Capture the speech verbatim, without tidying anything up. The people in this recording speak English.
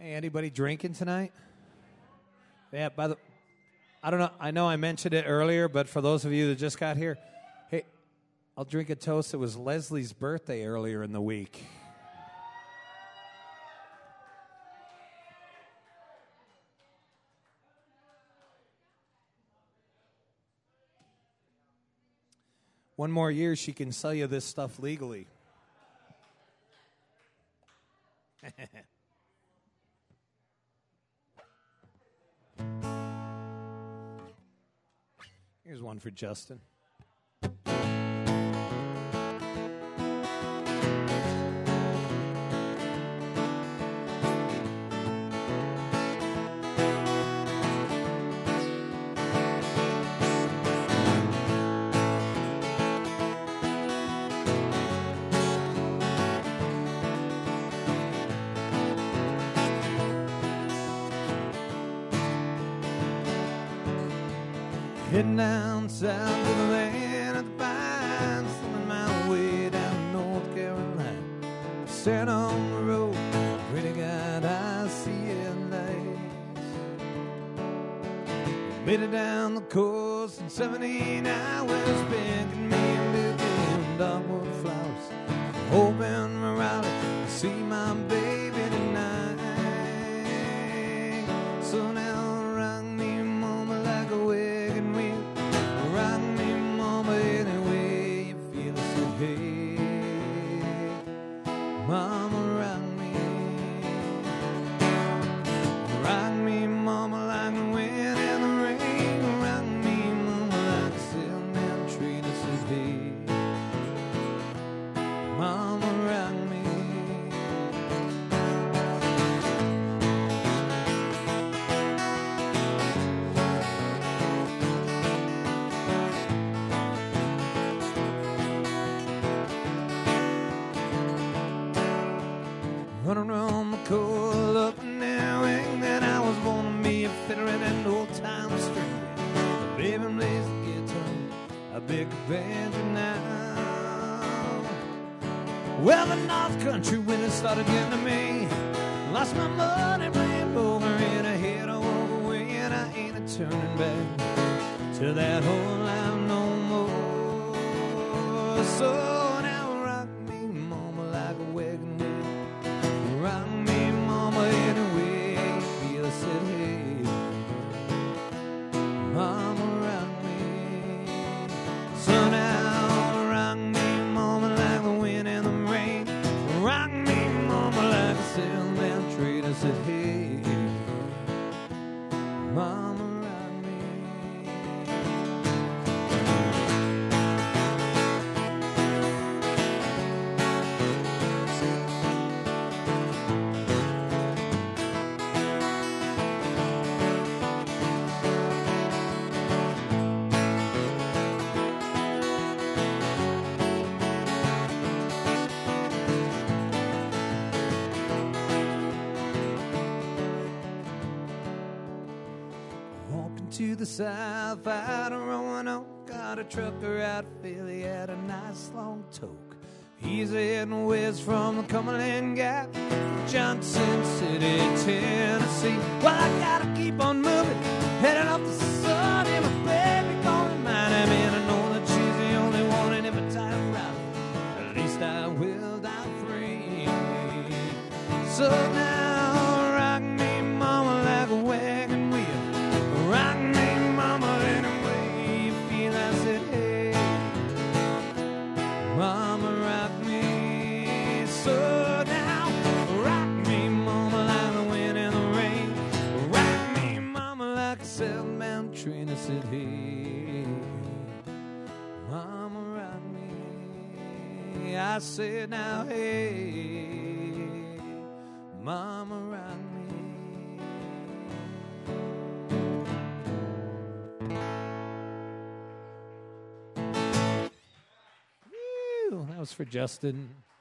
Hey, anybody drinking tonight? Yeah, by the I don't know. I know I mentioned it earlier, but for those of you that just got here, hey, I'll drink a toast. It was Leslie's birthday earlier in the week. One more year, she can sell you this stuff legally. Here's one for Justin. Heading down south to the land of the pines, slipping my way down North Carolina. Sat on the road, pretty God, I see it lights. Made it down the coast in seventeen hours, picking me a million dogwood flowers, hoping Raleigh to see my baby tonight. So now rock me, mama, like a wagon wheel. Rock me, mama, any way you feel. I said, hey, mama, rock me. Rock me, mama, like the wind and the rain. Rock me, mama, like a silver tree. I said, hey, mama, rock me. Running around the cold up and down, that I was born to be a fiddler in an old-time string. A baby plays the guitar, a big banjo now. Well, the North Country winter started getting to me. Lost my money playing poker and I had to walk away, and I ain't a turning back to that whole life no more. So now rock me, mama, like a wagon wheel. Rock me, mama, any way you feel. I said, hey, mama, rock me. So now rock me, mama, like the wind and the rain. Rock me, mama, like a sailman trade. I said, hey, mama, rock me. Walking to the south out of Roanoke, got a trucker out of Philly, had a nice long toke. He's heading west from the Cumberland Gap, Johnson City, Tennessee. Well, I gotta keep on moving, heading up the sun, and my baby gonna mind him, and I know that she's the only one, and if I tie her right, at least I will die free. So now rock me, mama, like a wagon wheel. Rock me, mama, any way you feel. I said, hey, mama, rock me. So now rock me, mama, like the wind and the rain. Rock me, mama, like a southbound train. I said, hey, mama, rock me. I said, now, hey, mama, rock me. Woo, that was for Justin.